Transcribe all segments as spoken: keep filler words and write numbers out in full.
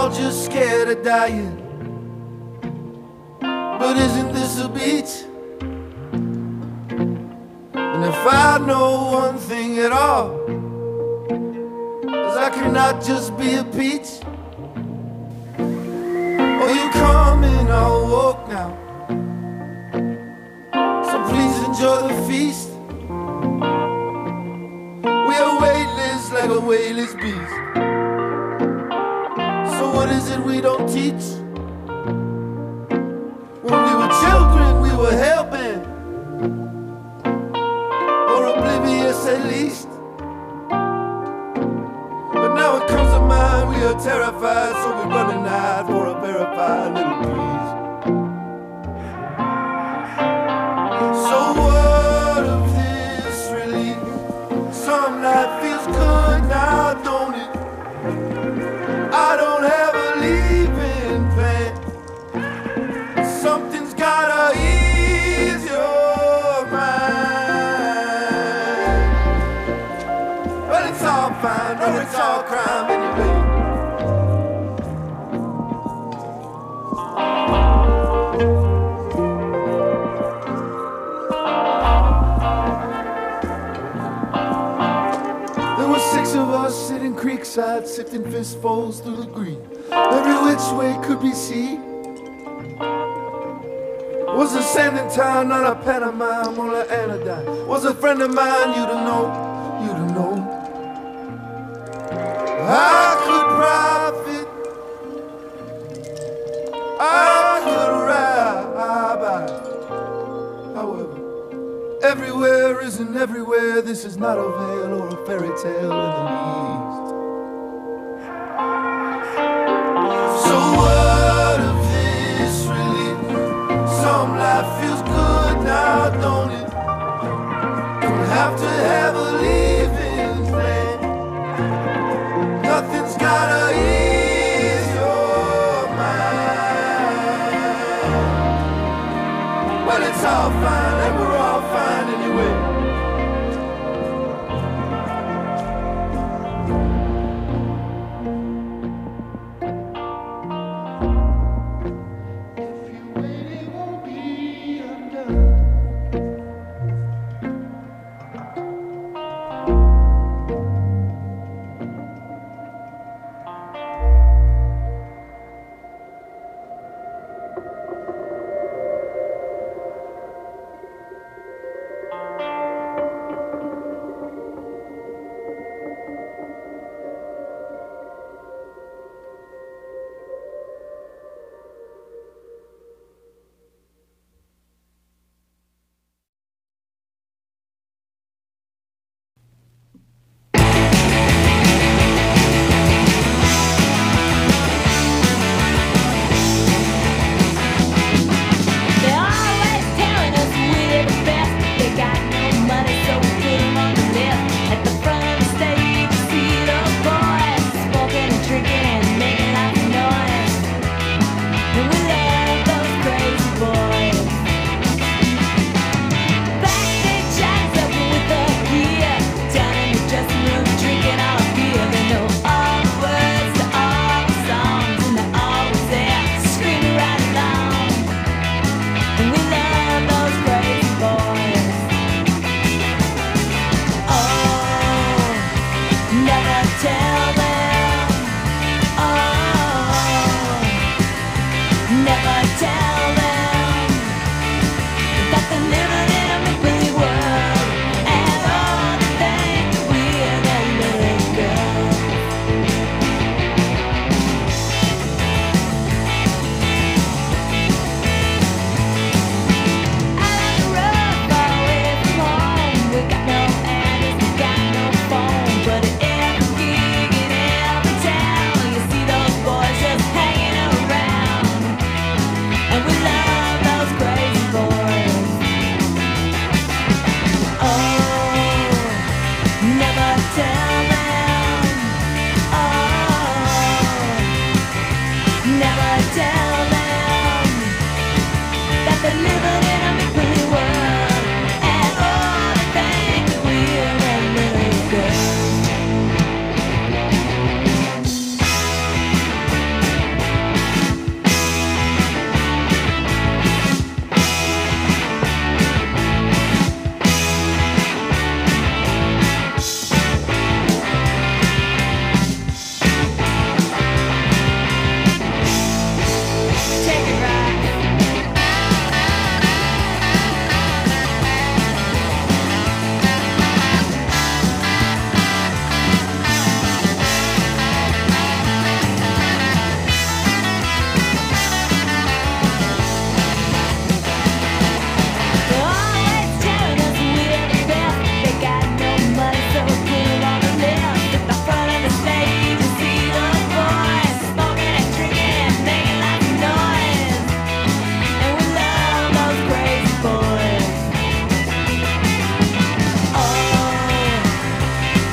all just scared of dying. But isn't this a beach? And if I know one thing at all, is I cannot just be a peach. Oh, you come and I'll walk now, so please enjoy the feast. We are weightless like a weightless beast. So what is it we don't teach? When we were children we were hell-bent, or oblivious at least. But now it comes to mind we are terrified, so we're running out for a verified little breeze. So what of this relief? Some night feels good now, don't it? I don't have a leaving plan. Something's gotta ease your mind. Well, it's all fine, or it's all crime anyway. There were six of us sitting creekside, sifting fistfuls through the green. Every which way could be seen. Was a sanding town, not a pantomime, or an anodyne. Was a friend of mine, you to know, you to know. I could profit, I could ride. However, everywhere isn't everywhere. This is not a veil or a fairy tale in the least. So what of this relief? Some life feels good now, don't it? Don't have to have a leaving plan. Nothing's gotta ease your mind. Well, it's all fine and we're all fine anyway.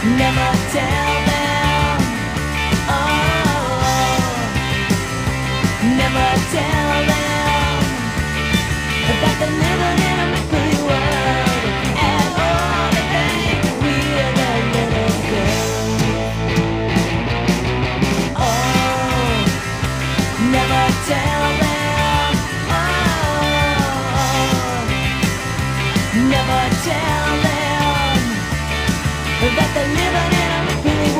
Never tell them, oh, never tell them that they're living in a make-believe world, and all they think we're their little girl. Oh, never tell them, oh, never tell them that they're living in a make-believe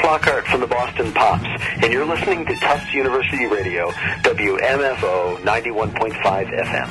Lockhart from the Boston Pops, and you're listening to Tufts University Radio, W M F O ninety-one point five F M.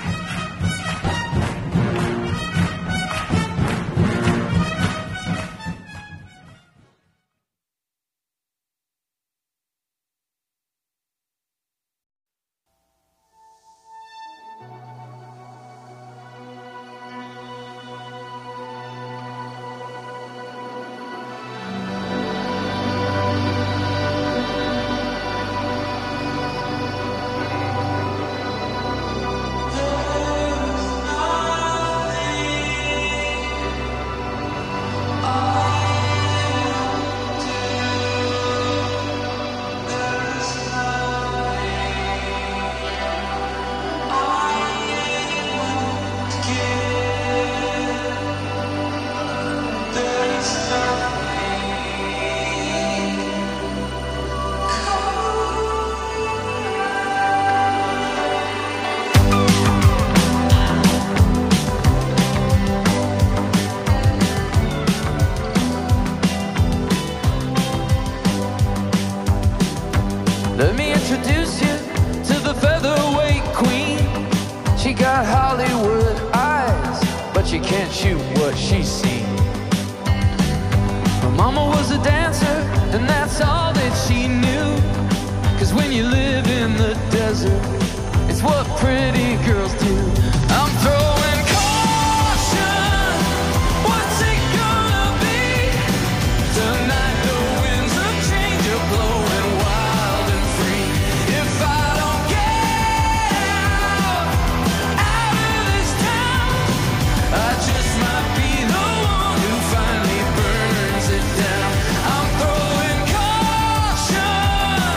Let me introduce you to the featherweight queen. She got Hollywood eyes, but you can't shoot what she's seen. Her mama was a dancer, and that's all that she knew. Cause when you live in the desert, it's what pretty girls do. I'm throwing caution. What's it gonna be? Tonight the winds of change are blowing wild and free. If I don't get out, out of this town, I just might be the one who finally burns it down. I'm throwing caution.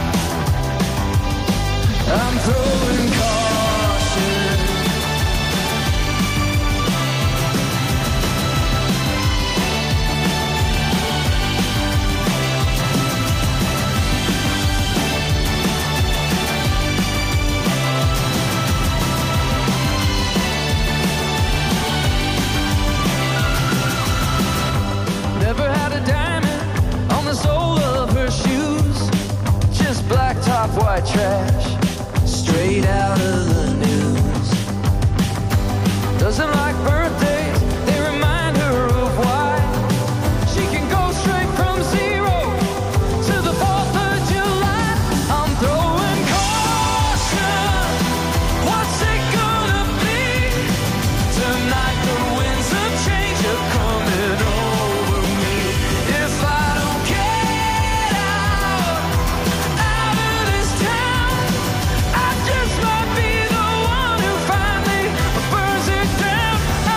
I'm throwing caution. Never had a diamond on the sole of her shoes. Just black top, white trash, straight out of the news. Doesn't like birthdays, they remind her of why. She can go straight from zero to the fourth of July. I'm throwing caution. What's it gonna be? Tonight the winds of change are coming over me. If I don't get out, out of this town, I just might be the one who finally burns it down.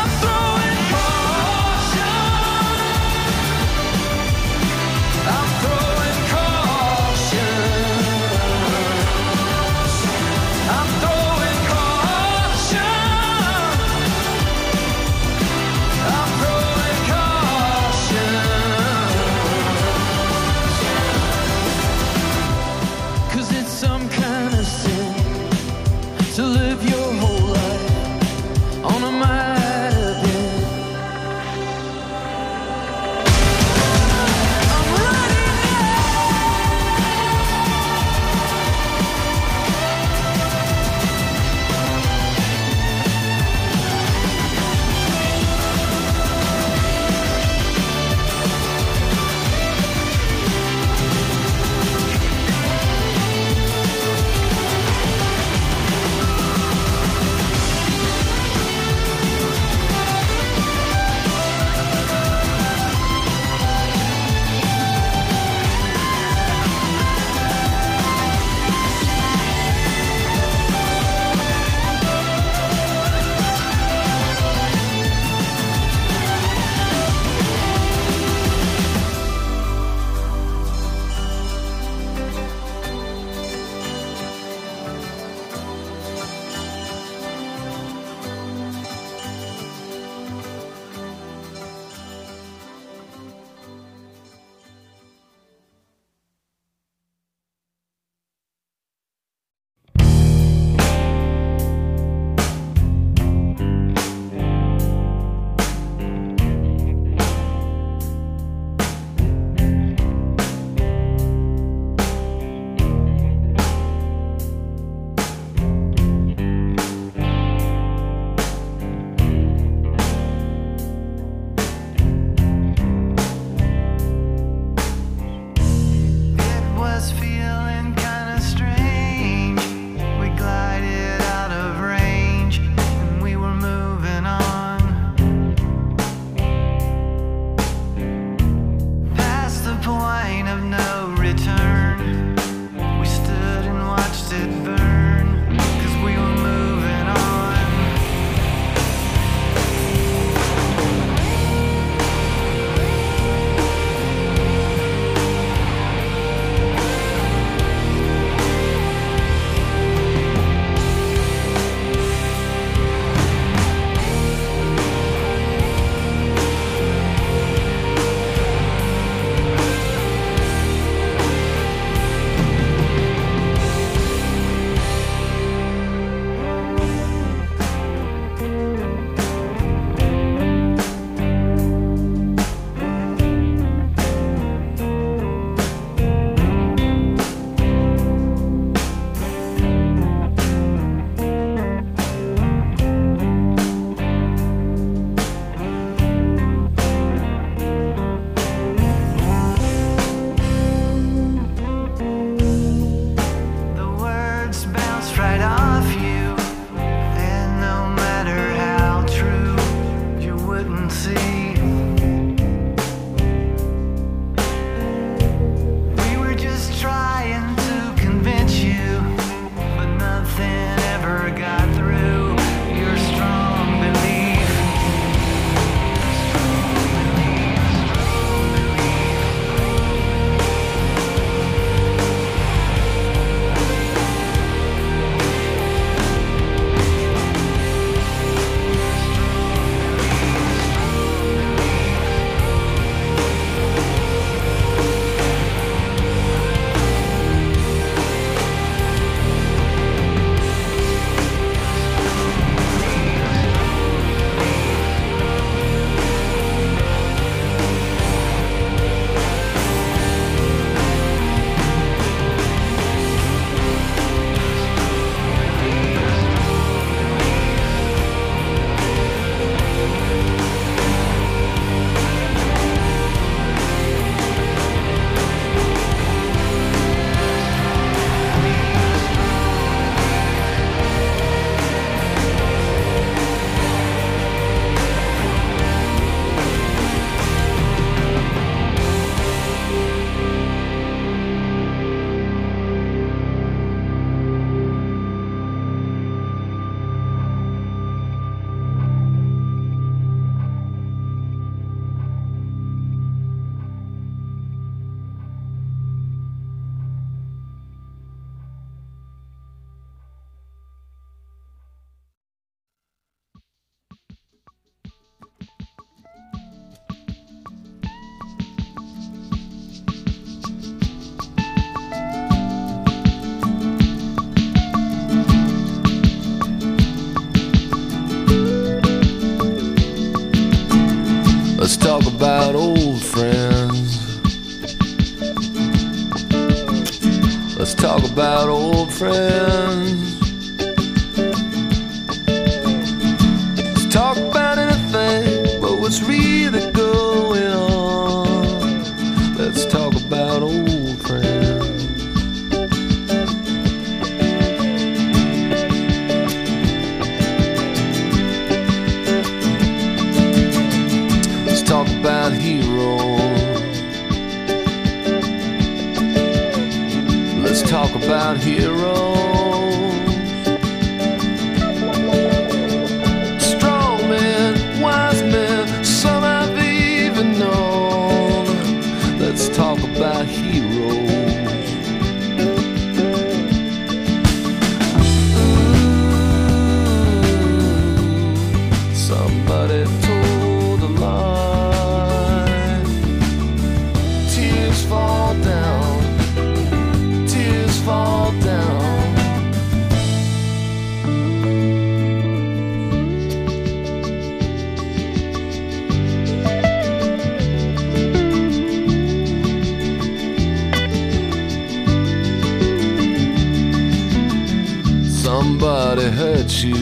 Let's talk about old friends. Let's talk about old friends. Let's talk about anything but what's really going on. Let's talk about old friends. Let's talk about heroes. Let's talk about heroes. Strong men, wise men, some I've even known. Let's talk about heroes. Ooh, somebody told a lie. Tears fall down. Fall down. Somebody hurt you.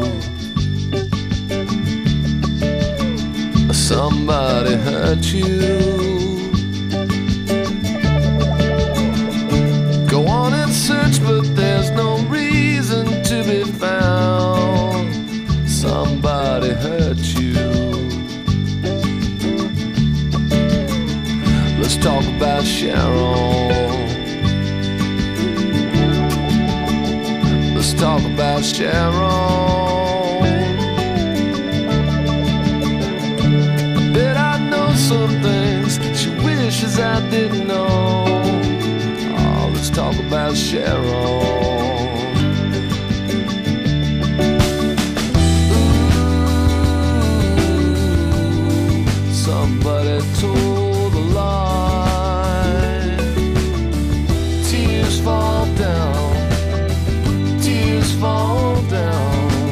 Somebody hurt you. Search, but there's no reason to be found. Somebody hurt you. Let's talk about Sharon. Let's talk about Sharon. I bet I know some things she wishes I didn't know. Let's talk about Sharon. Ooh, somebody told a lie. Tears fall down. Tears fall down.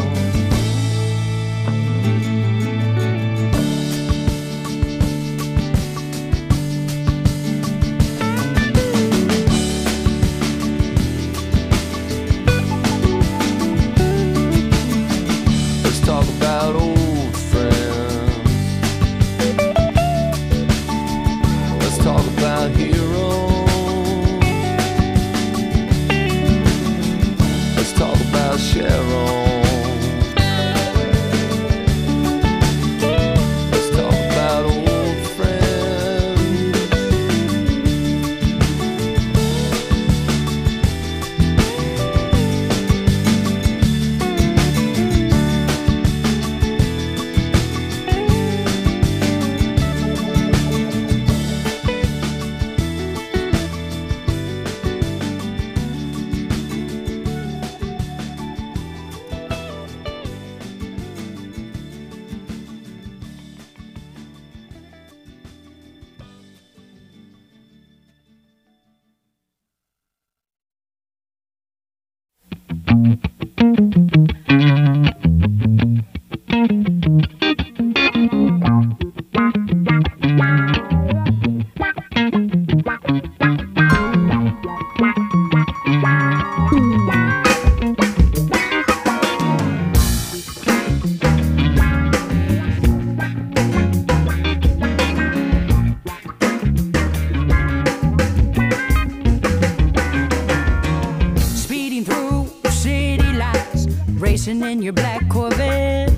In your black Corvette,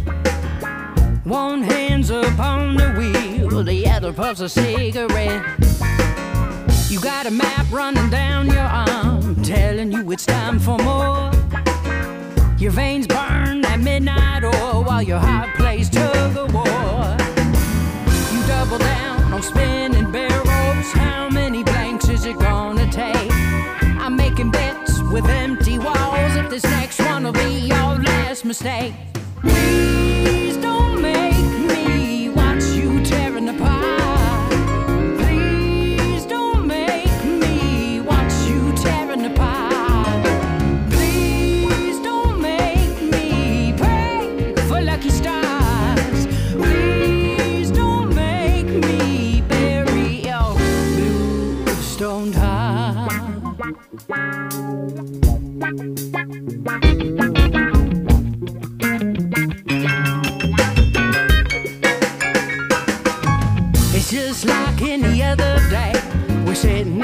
one hand's upon the wheel, the other puffs a cigarette. You got a map running down your arm, telling you it's time for more. Your veins burn at midnight oil while your heart plays tug of war. You double down on spinning barrels. How many blanks is it gonna take? I'm making bets with empty walls. If this next one will be your last mistake. Please don't make me watch you tearing apart. Please don't make me watch you tearing apart. Please don't make me pray for lucky stars. Please don't make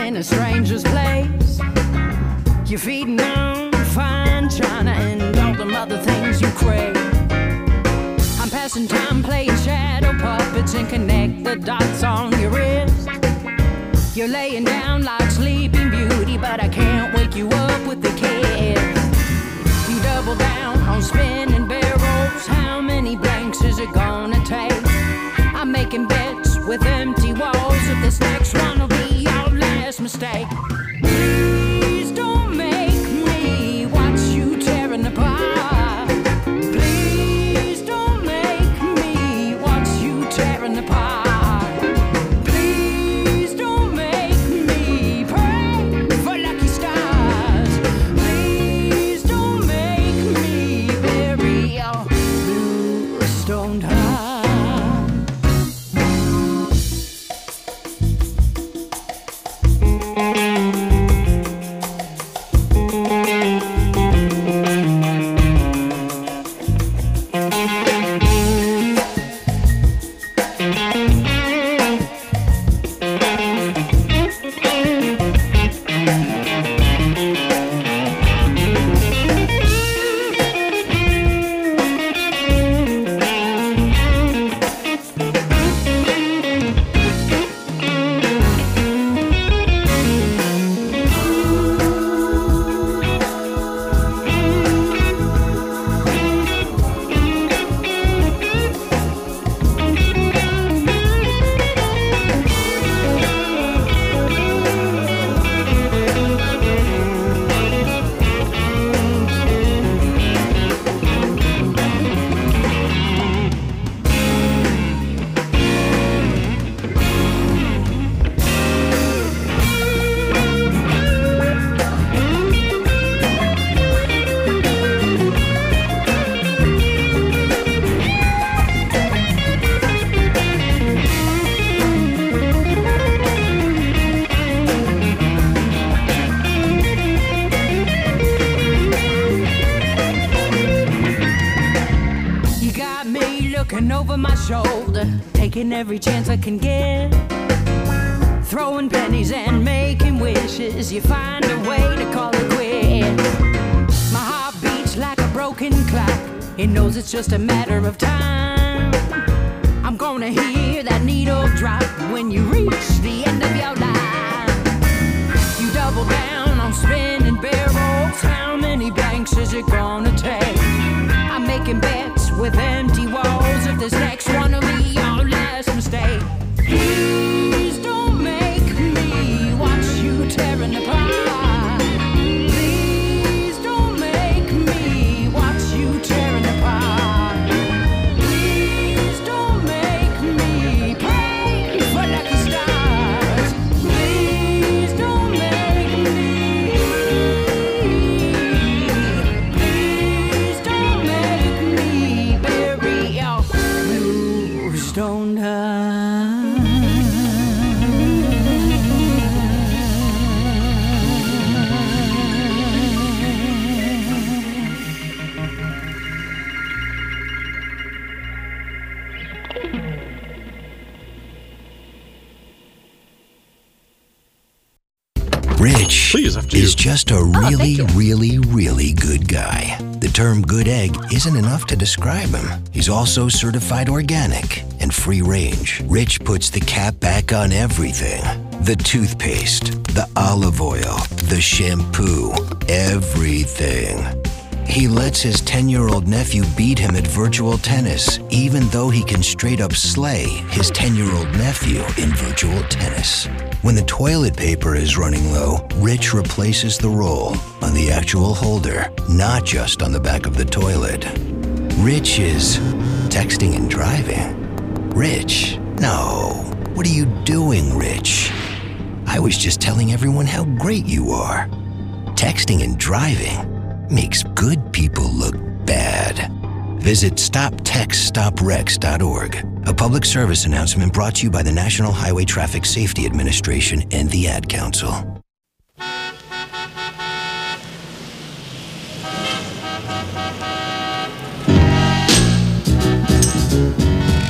in a stranger's place. You're feeding on fine china and all them other things you crave. I'm passing time playing shadow puppets and connect the dots on your wrist. You're laying down like Sleeping Beauty, but I can't wake you up with the kiss. You double down on spinning barrels. How many blanks is it gonna take? I'm making bets with empty walls. If this next one will be your last mistake. Please don't make me watch you tearing apart. Please don't make me watch you tearing apart. Please don't make me pray for lucky stars. Please don't make me bury your blue stoned heart. Taking every chance I can get, throwing pennies and making wishes. You find a way to call it quits. My heart beats like a broken clock. It knows it's just a matter of time. I'm gonna hear that needle drop when you reach the end of your line. You double down on spinning barrels. How many blanks is it gonna take? I'm making bets with empty walls. If this next one will be your last mistake. Please don't make me watch you tearing apart. Please don't make me watch you tearing apart. Please don't make me pray for lucky stars. Please don't make me. Please don't make me bury your blue stoned heart. Rich Please, after you. is just a really, really, really good guy. The term good egg isn't enough to describe him. He's also certified organic and free range. Rich puts the cap back on everything. The toothpaste, the olive oil, the shampoo, everything. He lets his ten-year-old nephew beat him at virtual tennis, even though he can straight up slay his ten-year-old nephew in virtual tennis. When the toilet paper is running low, Rich replaces the roll on the actual holder, not just on the back of the toilet. Rich is texting and driving. Rich, no. What are you doing, Rich? I was just telling everyone how great you are. Texting and driving makes good people look bad. Visit stop text stop wrecks dot org. A public service announcement brought to you by the National Highway Traffic Safety Administration and the Ad Council.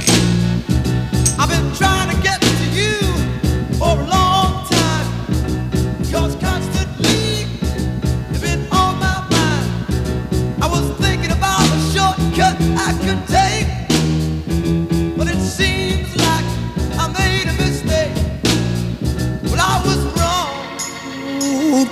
I've been trying to get to you for a long time.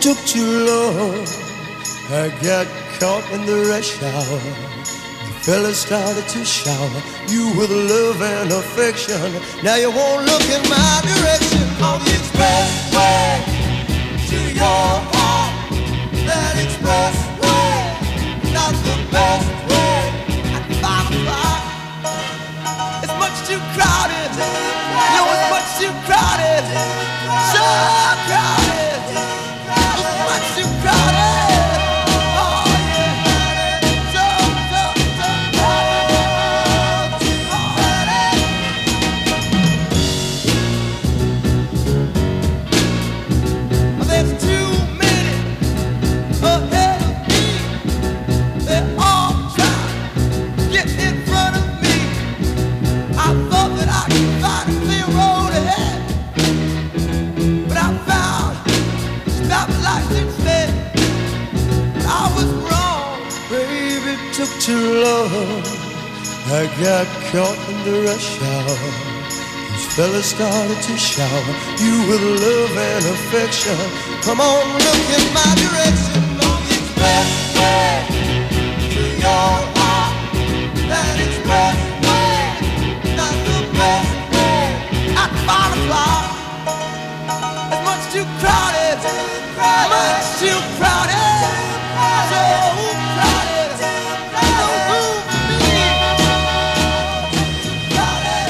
took too long. I got caught in the rush hour. The fella started to shower you with love and affection. Now you won't look in my direction. On the expressway to your heart. That expressway, not the best way. At five o'clock, it's much too crowded. No, it's much too crowded. So crowded. It's much too crowded. Oh yeah, so so so crowded. Too crowded. There's too many ahead of me. They're all trying to get in front of me. I thought that I could find a clear road ahead, but I found stoplights instead. I was wrong, baby, it took too long. I got caught in the rush hour. These fellas started to shower you with love and affection. Come on, look in my direction. On the expressway to your heart. That expressway, not the best way. At five o'clock, it's much too crowded. Much too crowded. So crowded. No room for me. Crowded.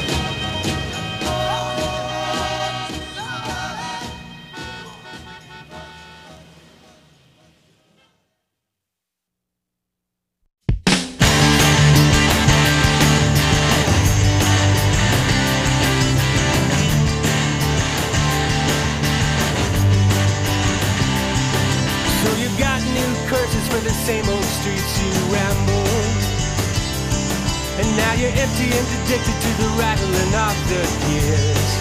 So you got new curtains for the same old streets you ramble. And now you're empty and addicted to the rattling of the gears.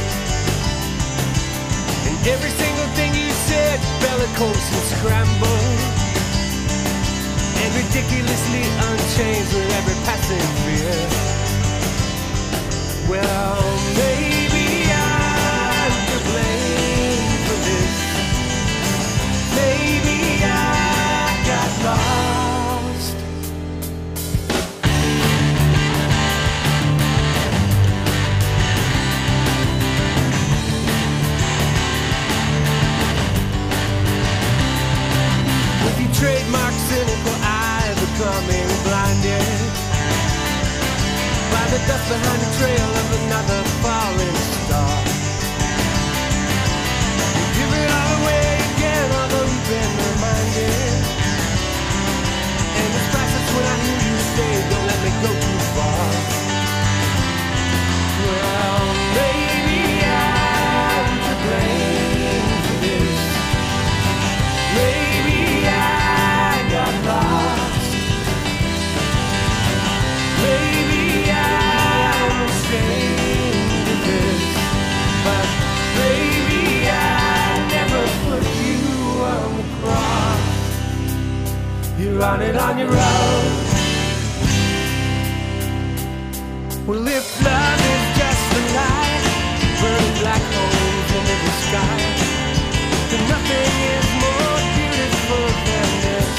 And every single thing you said, bellicose and scrambled. And ridiculously unchanged with every passing fear. Well, maybe I'm to blame for this. Maybe I got lost. With your trademark cynical eye becoming blinded by the dust behind the trail of another falling star. You give it all away again, although you've been reminded. And it's priceless when I hear you say, don't let me go too far. Well, maybe I'm to blame for this. Maybe I got lost. Maybe I'm ashamed of this. But maybe I never put you on the cross. You're on it on your own. Well, if love is just a lie, burning black holes into the sky, then nothing is more beautiful than this.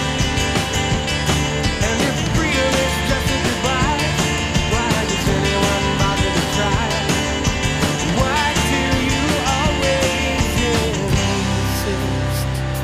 And if freedom is just a goodbye, why does anyone bother to try? Why do you always insist?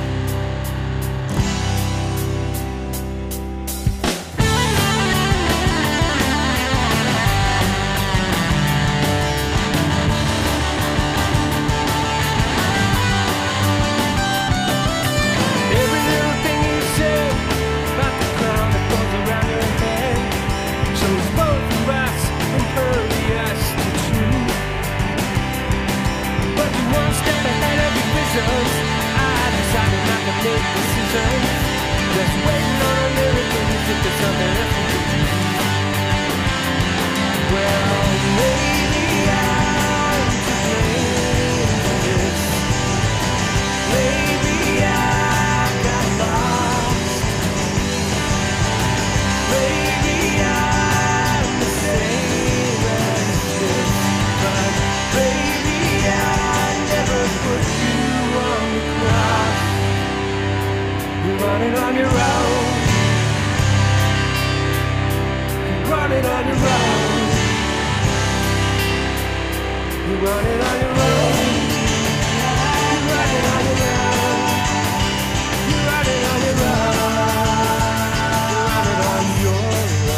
Every little thing you say about the crown that goes around your head shows both of us impervious to truth. But you one step ahead of your visions. I decided not to make decisions. Just waiting on a miracle as if there's something else we could do. Well, maybe I'm to blame for this. Maybe I got lost. Maybe I'm the same as this. But baby, I never put you on the cross. running on your own. You're running on your own. You're running on your own. You're running on your own.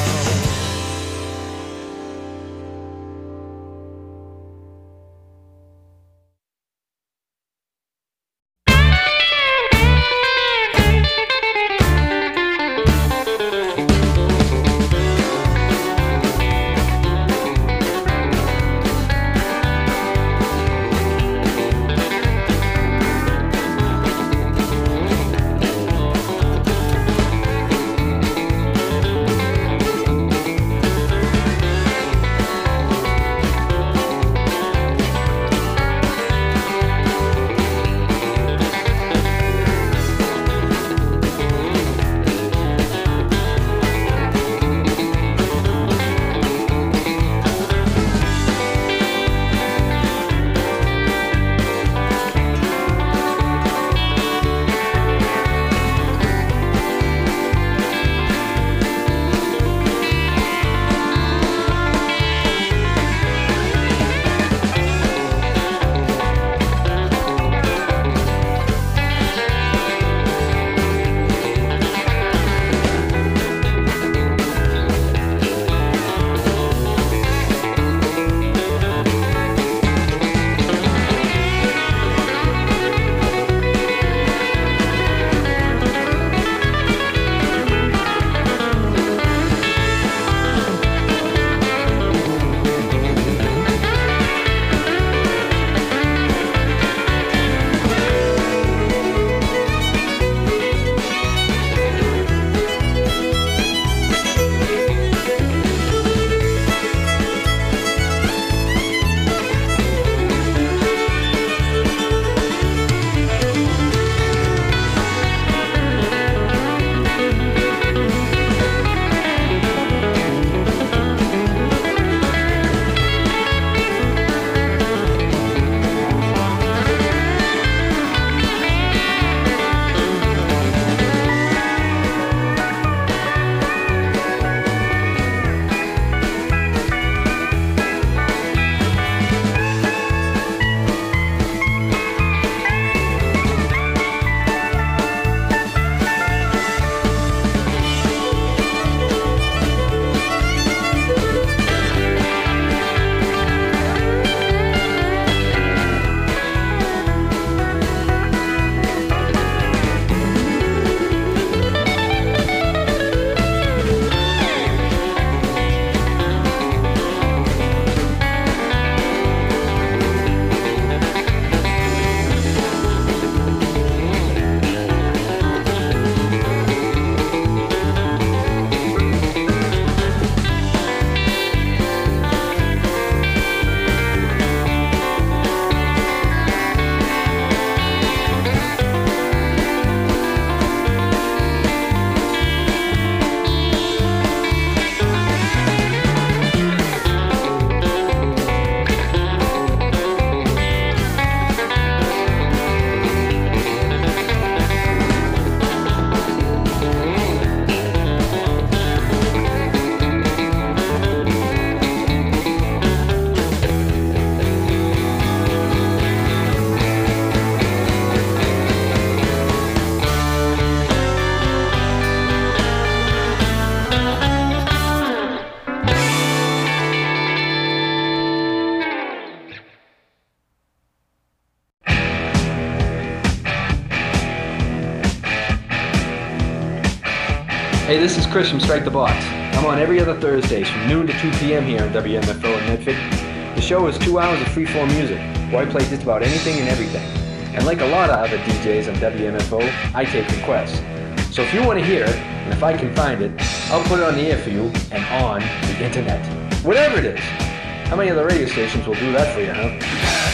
Hey, this is Chris from Strike the Box. I'm on every other Thursdays from noon to two p.m. here on W M F O in Medford. The show is two hours of free-form music, where I play just about anything and everything. And like a lot of other D Js on W M F O, I take requests. So if you want to hear it, and if I can find it, I'll put it on the air for you and on the internet. Whatever it is. How many other radio stations will do that for you, huh?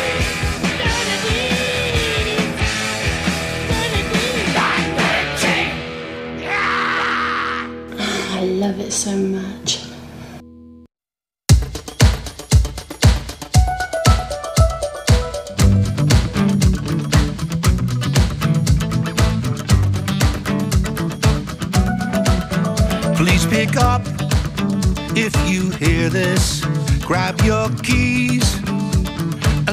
I love it so much. Please pick up if you hear this. Grab your keys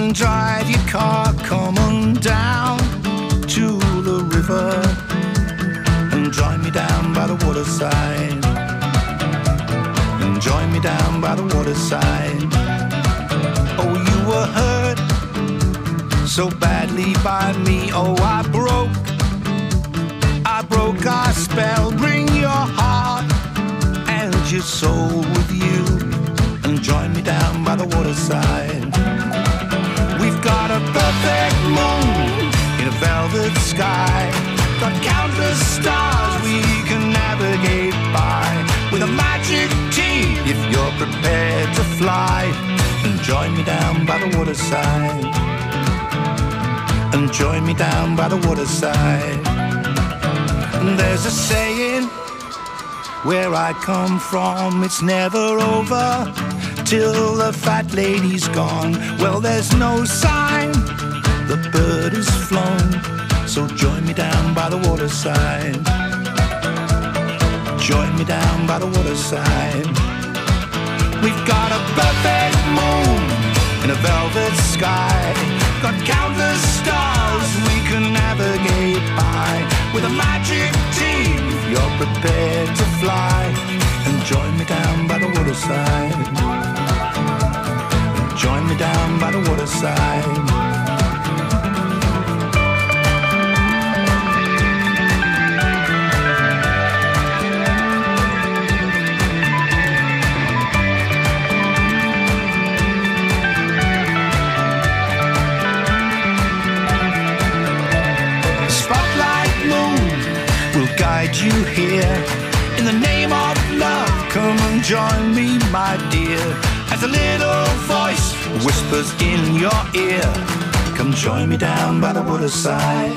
and drive your car, come on down to the river and join me down by the waterside. And join me down by the waterside. Oh, you were hurt so badly by me. Oh, I broke, I broke our spell. Bring your heart and your soul with you and join me down by the waterside. We've got a perfect moon in a velvet sky, got countless stars we can navigate by, with a magic tea if you're prepared to fly. And join me down by the waterside. And join me down by the waterside. And there's a saying where I come from, it's never over till the fat lady's gone. Well, there's no sign the bird has flown, so join me down by the waterside. Join me down by the waterside. We've got a perfect moon in a velvet sky, got countless stars we can navigate by, with a magic team if you're prepared to fly. And join me down by the waterside. And join me down by the waterside. Guide you here in the name of love. Come and join me, my dear, as a little voice whispers in your ear. Come join me down by the waterside.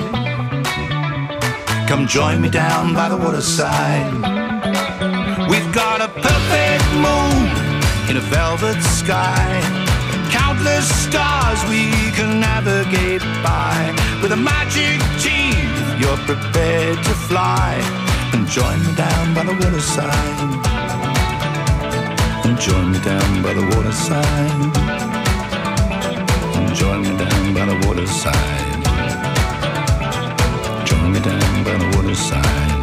Come join me down by the waterside. We've got a perfect moon in a velvet sky, countless stars we can navigate by, with a magic team if you're prepared to fly. And join me down by the waterside. And join me down by the waterside. And join me down by the waterside. Join me down by the waterside.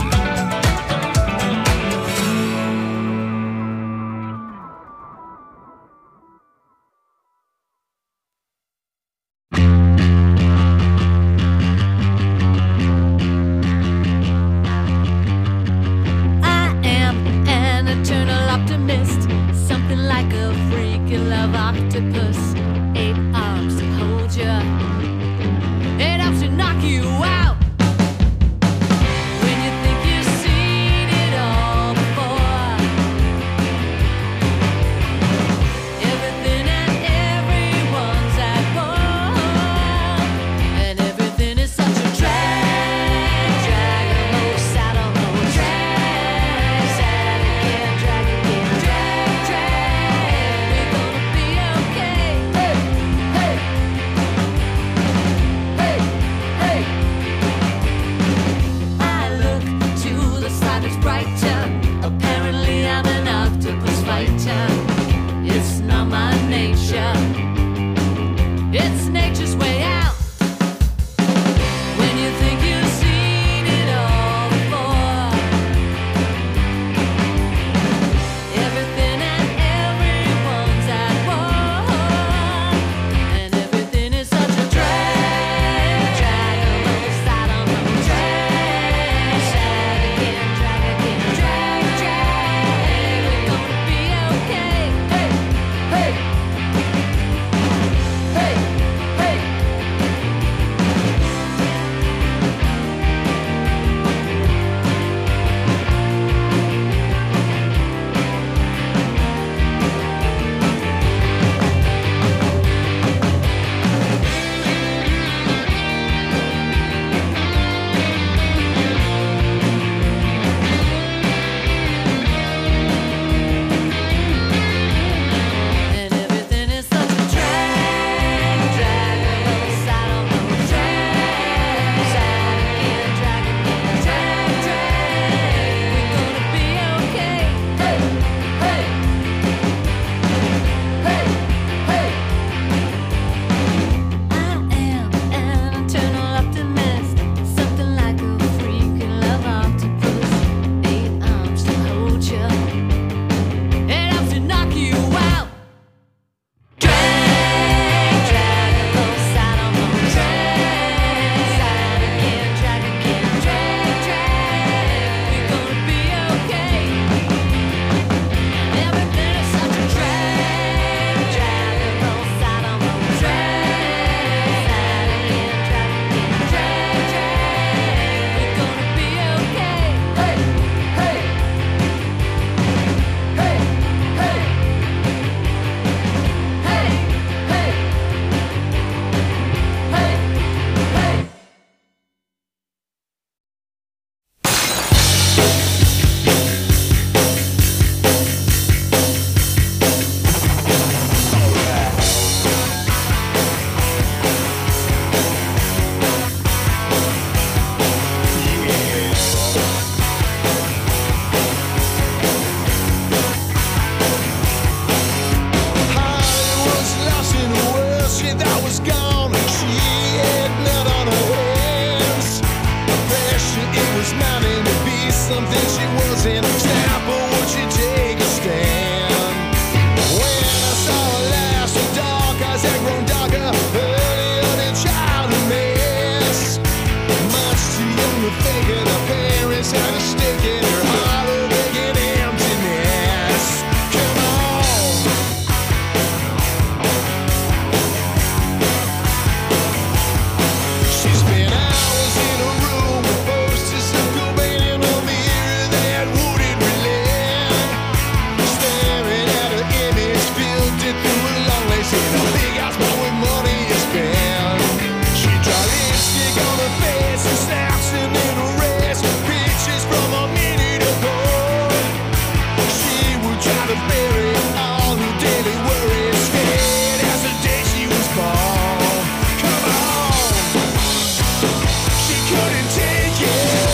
in a big house, but with money to spend. She draw lipstick on her face and snaps a little rest. Pictures from a minute ago. She would try to bury all her daily worries. Scared as the day she was born. Come on, she couldn't take it.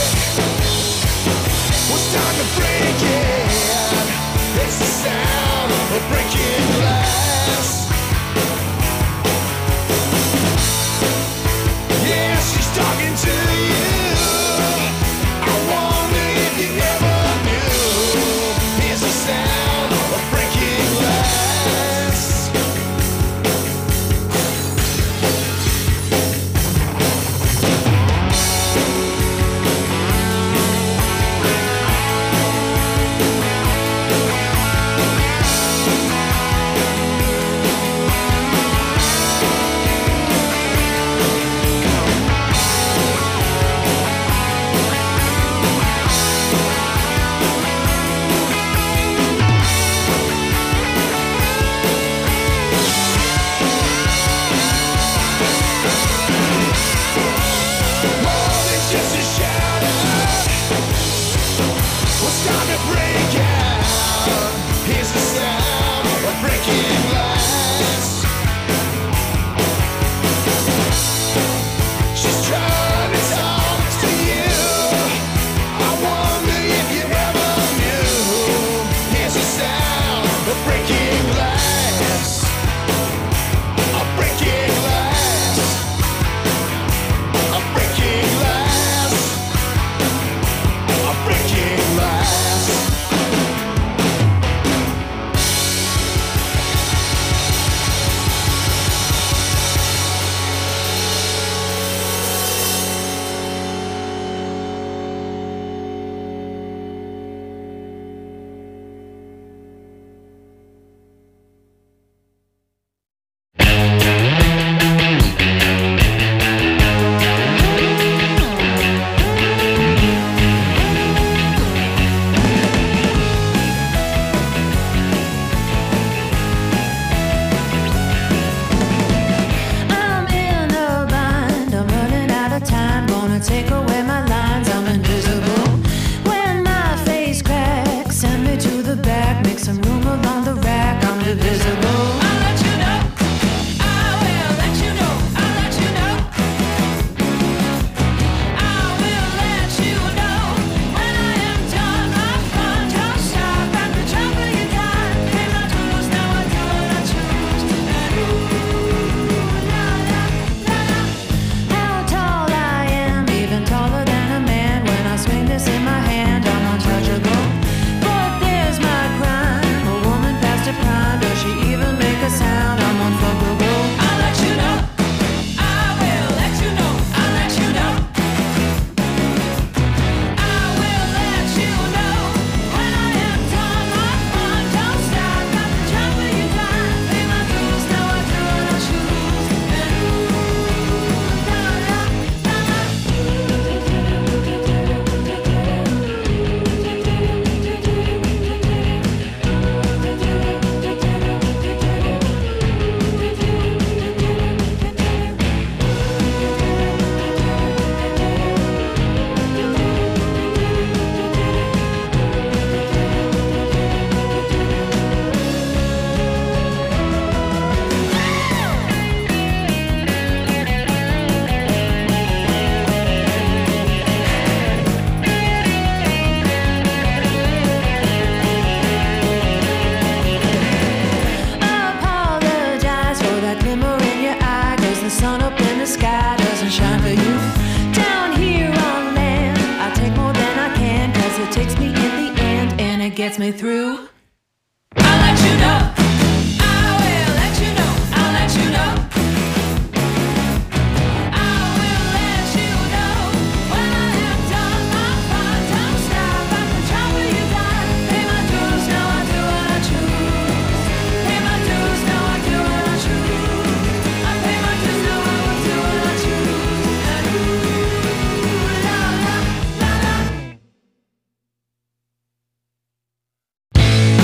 Was time to break it. It's the sound of breaking glass. Yeah, she's talking to you. I wonder if you ever knew. Here's the sound of breaking glass. More than just a shout-out. What's time to break out? Here's the sound of breaking glass. She's trying to talk to you. I wonder if you ever knew. Here's the sound of breaking glass. Of breaking glass. Of breaking glass. Of breaking glass. I'm in a bind, I'm running out of time. Gonna take away my lines, I'm invisible. When my face cracks, send me to the back. Make some room along the rack, I'm divisible. I'll let you know, I will let you know, I'll let you know. I will let you know when I am done. My fun, don't stop at the drop of your dime. Pay my dues, now I do what I choose. And ooh, la la la la. How tall I am, even taller than a man. When I swing this in my hand, I'm untouchable. But there's my crime, a woman past her prime. Does she even make a sound? I'm unfuckable. I'll let you know, I will let you know, I'll let you know. I will let you know when I am done. My fun don't stop at the drop of your dime. Pay my dues, now I do what I choose. And ooh, la la la Apologize for that glimmer in your eye, 'cause the sun up in the sky doesn't shine for you. Down here on land, I take more than I can, 'cause it takes me in the end and it gets me through. I'll let you know, I will let you know, I'll let you know. I will let you know when I am done. My fun don't stop at the drop of your dime. Pay my dues, now I do what I choose. Pay my dues, now I do what I choose. I pay my dues, now I will do what I choose. And ooh, la la la la.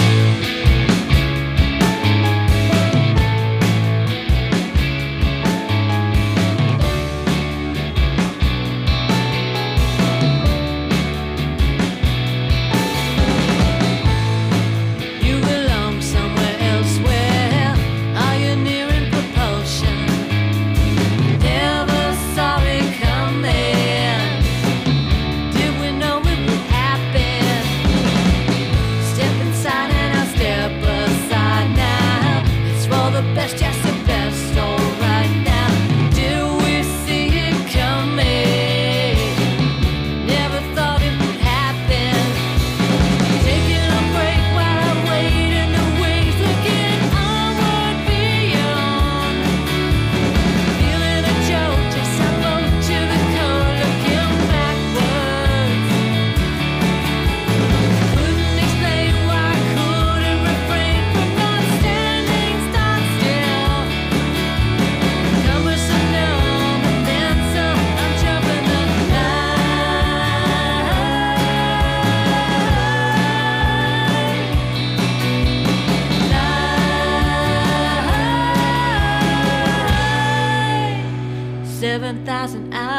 seven thousand hours.